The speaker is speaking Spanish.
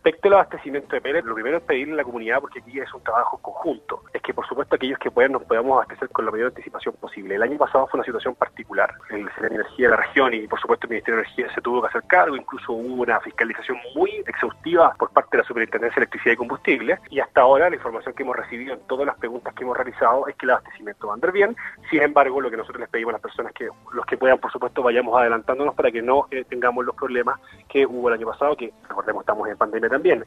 Respecto al abastecimiento de pellets, lo primero es pedirle a la comunidad, porque aquí es un trabajo conjunto, es que por supuesto aquellos que puedan nos podamos abastecer con la mayor anticipación posible. El año pasado fue una situación particular. El Ministerio de Energía de la región y por supuesto el Ministerio de Energía se tuvo que hacer cargo, incluso hubo una fiscalización muy exhaustiva por parte de la Superintendencia de Electricidad y Combustible, y hasta ahora la información que hemos recibido en todas las preguntas que hemos realizado es que el abastecimiento va a andar bien. Sin embargo, lo que nosotros les pedimos a las personas que los que puedan, por supuesto, vayamos adelantándonos para que no tengamos los problemas que hubo el año pasado, que recordemos estamos en pandemia también.